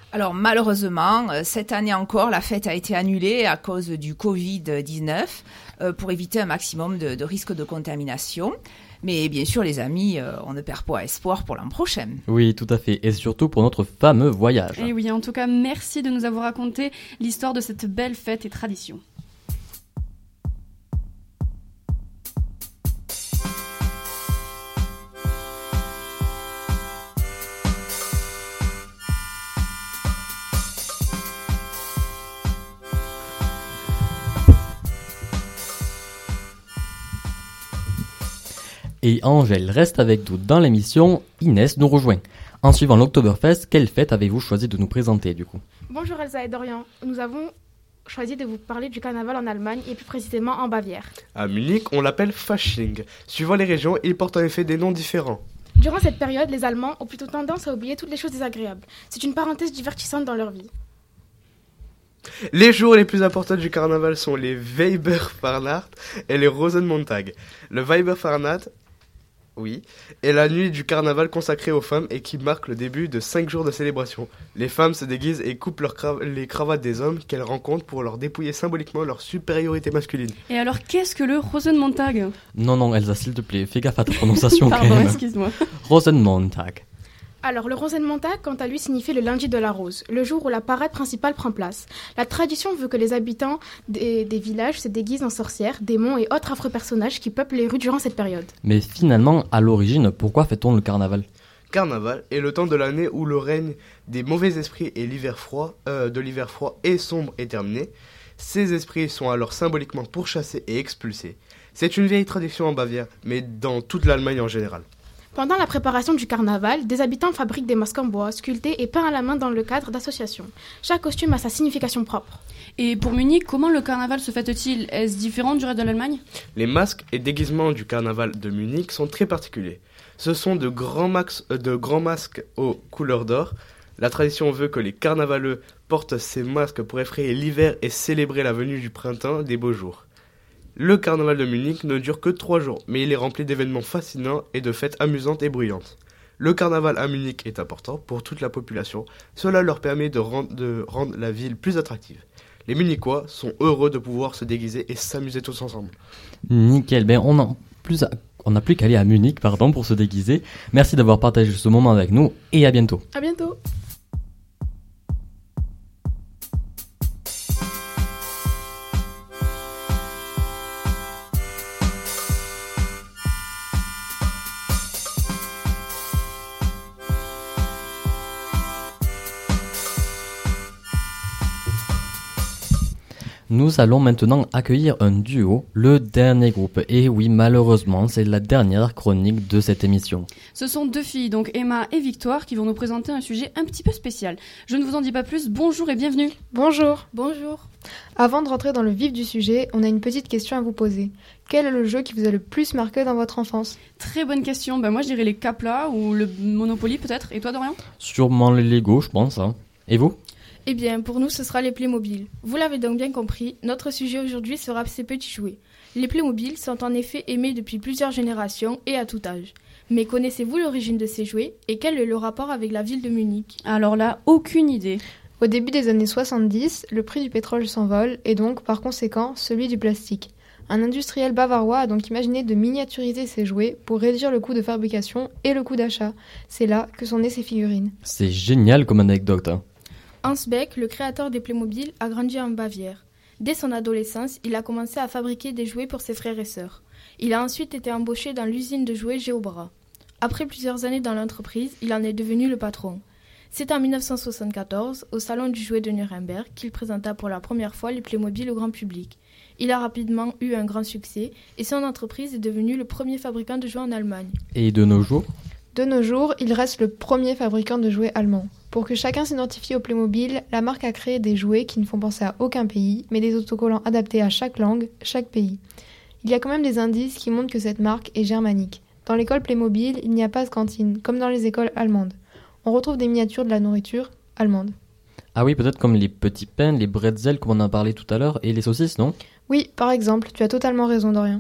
S19: Alors malheureusement, euh, cette année encore, la fête a été annulée à cause du covid dix-neuf euh, pour éviter un maximum de, de risques de contamination. Mais bien sûr, les amis, euh, on ne perd pas espoir pour l'an prochain.
S2: Oui, tout à fait. Et surtout pour notre fameux voyage.
S1: Et oui, en tout cas, merci de nous avoir raconté l'histoire de cette belle fête et tradition.
S2: Et Angèle reste avec nous dans l'émission. Inès nous rejoint. En suivant l'Oktoberfest, quelle fête avez-vous choisi de nous présenter du coup?
S20: Bonjour Elsa et Dorian. Nous avons choisi de vous parler du carnaval en Allemagne et plus précisément en Bavière.
S18: À Munich, on l'appelle Fasching. Suivant les régions, il porte en effet des noms différents.
S20: Durant cette période, les Allemands ont plutôt tendance à oublier toutes les choses désagréables. C'est une parenthèse divertissante dans leur vie.
S18: Les jours les plus importants du carnaval sont les Weiberfastnacht et les Rosenmontag. Le Weiberfastnacht, oui, est la nuit du carnaval consacrée aux femmes et qui marque le début de cinq jours de célébration. Les femmes se déguisent et coupent leurs cra- les cravates des hommes qu'elles rencontrent pour leur dépouiller symboliquement leur supériorité masculine.
S1: Et alors, qu'est-ce que le Rosenmontag?
S2: Non, non, Elsa, s'il te plaît, fais gaffe à ta prononciation.
S1: Pardon,
S2: quand même.
S1: excuse-moi.
S2: Rosenmontag.
S20: Alors, le Rosenmontag, quant à lui, signifie le lundi de la rose, le jour où la parade principale prend place. La tradition veut que les habitants des, des villages se déguisent en sorcières, démons et autres affreux personnages qui peuplent les rues durant cette période.
S2: Mais finalement, à l'origine, pourquoi fait-on le carnaval?
S18: Carnaval est le temps de l'année où le règne des mauvais esprits et l'hiver froid, euh, de l'hiver froid et sombre est terminé. Ces esprits sont alors symboliquement pourchassés et expulsés. C'est une vieille tradition en Bavière, mais dans toute l'Allemagne en général.
S20: Pendant la préparation du carnaval, des habitants fabriquent des masques en bois, sculptés et peints à la main dans le cadre d'associations. Chaque costume a sa signification propre.
S1: Et pour Munich, comment le carnaval se fête-t-il? Est-ce différent du reste de l'Allemagne?
S18: Les masques et déguisements du carnaval de Munich sont très particuliers. Ce sont de grands, max, euh, de grands masques aux couleurs d'or. La tradition veut que les carnavaleux portent ces masques pour effrayer l'hiver et célébrer la venue du printemps des beaux jours. Le carnaval de Munich ne dure que trois jours, mais il est rempli d'événements fascinants et de fêtes amusantes et bruyantes. Le carnaval à Munich est important pour toute la population, cela leur permet de rendre, de rendre la ville plus attractive. Les Munichois sont heureux de pouvoir se déguiser et s'amuser tous ensemble.
S2: Nickel, ben on n'a plus, à... on n'a plus qu'à aller à Munich pardon, pour se déguiser. Merci d'avoir partagé ce moment avec nous et à bientôt.
S20: À bientôt.
S2: Nous allons maintenant accueillir un duo, le dernier groupe. Et oui, malheureusement, c'est la dernière chronique de cette émission.
S1: Ce sont deux filles, donc Emma et Victoire, qui vont nous présenter un sujet un petit peu spécial. Je ne vous en dis pas plus, bonjour et bienvenue.
S21: Bonjour.
S20: Bonjour.
S21: Avant de rentrer dans le vif du sujet, on a une petite question à vous poser. Quel est le jeu qui vous a le plus marqué dans votre enfance?
S1: Très bonne question, ben moi je dirais les Capla ou le Monopoly peut-être. Et toi Dorian?
S2: Sûrement les Lego, je pense. Hein. Et vous?
S10: Eh bien, pour nous, ce sera les Playmobil. Vous l'avez donc bien compris, notre sujet aujourd'hui sera ces petits jouets. Les Playmobil sont en effet aimés depuis plusieurs générations et à tout âge. Mais connaissez-vous l'origine de ces jouets et quel est le rapport avec la ville de Munich?
S1: Alors là, aucune idée.
S21: Au début des années soixante-dix, le prix du pétrole s'envole et donc, par conséquent, celui du plastique. Un industriel bavarois a donc imaginé de miniaturiser ces jouets pour réduire le coût de fabrication et le coût d'achat. C'est là que sont nées ces figurines.
S2: C'est génial comme anecdote. Hein.
S10: Hans Beck, le créateur des Playmobil, a grandi en Bavière. Dès son adolescence, il a commencé à fabriquer des jouets pour ses frères et sœurs. Il a ensuite été embauché dans l'usine de jouets Geobra. Après plusieurs années dans l'entreprise, il en est devenu le patron. C'est en dix-neuf cent soixante-quatorze, au salon du jouet de Nuremberg, qu'il présenta pour la première fois les Playmobil au grand public. Il a rapidement eu un grand succès et son entreprise est devenue le premier fabricant de jouets en Allemagne.
S2: Et de nos jours ?
S21: De nos jours, il reste le premier fabricant de jouets allemand. Pour que chacun s'identifie au Playmobil, la marque a créé des jouets qui ne font penser à aucun pays, mais des autocollants adaptés à chaque langue, chaque pays. Il y a quand même des indices qui montrent que cette marque est germanique. Dans l'école Playmobil, il n'y a pas de cantine, comme dans les écoles allemandes. On retrouve des miniatures de la nourriture allemande.
S2: Ah oui, peut-être comme les petits pains, les bretzels comme on en a parlé tout à l'heure, et les saucisses, non ?
S21: Oui, par exemple, tu as totalement raison, Dorian.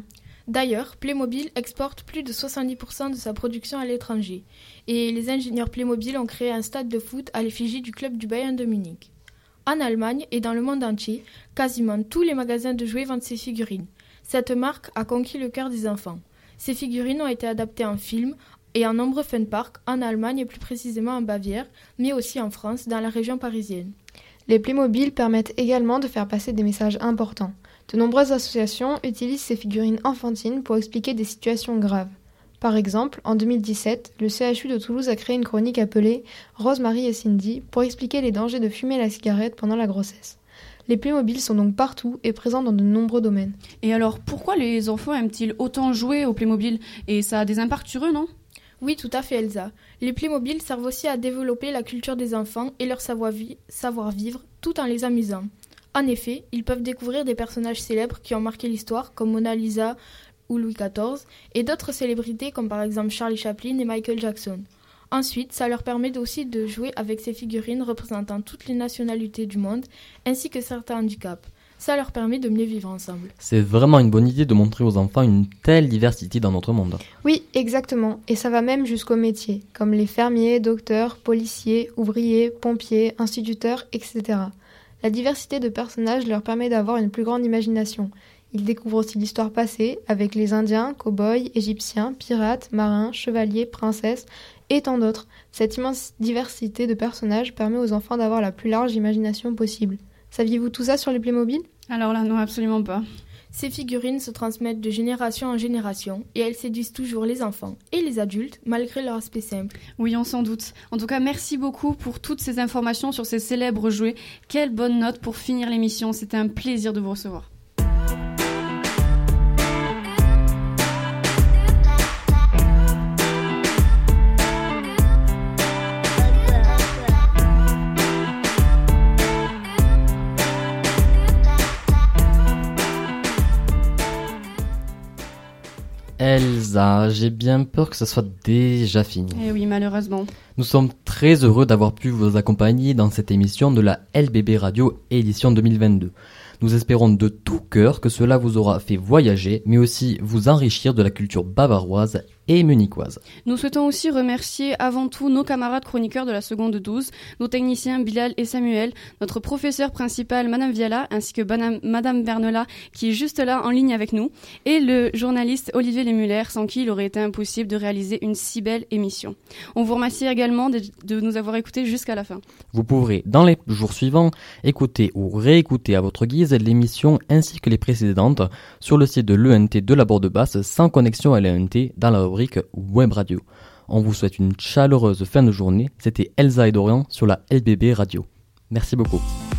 S10: D'ailleurs, Playmobil exporte plus de soixante-dix pour cent de sa production à l'étranger. Et les ingénieurs Playmobil ont créé un stade de foot à l'effigie du club du Bayern de Munich. En Allemagne et dans le monde entier, quasiment tous les magasins de jouets vendent ces figurines. Cette marque a conquis le cœur des enfants. Ces figurines ont été adaptées en film et en nombreux fun parks en Allemagne et plus précisément en Bavière, mais aussi en France, dans la région parisienne.
S21: Les Playmobil permettent également de faire passer des messages importants. De nombreuses associations utilisent ces figurines enfantines pour expliquer des situations graves. Par exemple, en deux mille dix-sept, le C H U de Toulouse a créé une chronique appelée « Rose-Marie et Cindy » pour expliquer les dangers de fumer la cigarette pendant la grossesse. Les Playmobil sont donc partout et présents dans de nombreux domaines.
S1: Et alors, pourquoi les enfants aiment-ils autant jouer au Playmobil ? Et ça a des impacts sur eux, non ?
S10: Oui, tout à fait, Elsa. Les Playmobil servent aussi à développer la culture des enfants et leur savoir-vivre tout en les amusant. En effet, ils peuvent découvrir des personnages célèbres qui ont marqué l'histoire, comme Mona Lisa ou Louis quatorze, et d'autres célébrités comme par exemple Charlie Chaplin et Michael Jackson. Ensuite, ça leur permet aussi de jouer avec ces figurines représentant toutes les nationalités du monde, ainsi que certains handicaps. Ça leur permet de mieux vivre ensemble.
S2: C'est vraiment une bonne idée de montrer aux enfants une telle diversité dans notre monde.
S21: Oui, exactement. Et ça va même jusqu'aux métiers, comme les fermiers, docteurs, policiers, ouvriers, pompiers, instituteurs, et cetera. La diversité de personnages leur permet d'avoir une plus grande imagination. Ils découvrent aussi l'histoire passée, avec les Indiens, cow-boys, égyptiens, pirates, marins, chevaliers, princesses, et tant d'autres. Cette immense diversité de personnages permet aux enfants d'avoir la plus large imagination possible. Saviez-vous tout ça sur les Playmobil ?
S1: Alors là, non, absolument pas.
S10: Ces figurines se transmettent de génération en génération et elles séduisent toujours les enfants et les adultes malgré leur aspect simple.
S1: Oui, on s'en doute. En tout cas, merci beaucoup pour toutes ces informations sur ces célèbres jouets. Quelle bonne note pour finir l'émission. C'était un plaisir de vous recevoir.
S2: Elsa, j'ai bien peur que ça soit déjà fini.
S1: Eh oui, malheureusement.
S2: Nous sommes très heureux d'avoir pu vous accompagner dans cette émission de la L B B Radio édition deux mille vingt-deux. Nous espérons de tout cœur que cela vous aura fait voyager, mais aussi vous enrichir de la culture bavaroise et munichoise.
S1: Nous souhaitons aussi remercier avant tout nos camarades chroniqueurs de la seconde douze, nos techniciens Bilal et Samuel, notre professeur principal Madame Viala, ainsi que Madame Bernela, qui est juste là en ligne avec nous, et le journaliste Olivier Lemuller, sans qui il aurait été impossible de réaliser une si belle émission. On vous remercie également de, de nous avoir écoutés jusqu'à la fin.
S2: Vous pourrez, dans les jours suivants, écouter ou réécouter à votre guise l'émission ainsi que les précédentes sur le site de l'E N T de la Bordebasse sans connexion à l'E N T dans la rubrique Web Radio. On vous souhaite une chaleureuse fin de journée. C'était Elsa et Dorian sur la L B B Radio. Merci beaucoup.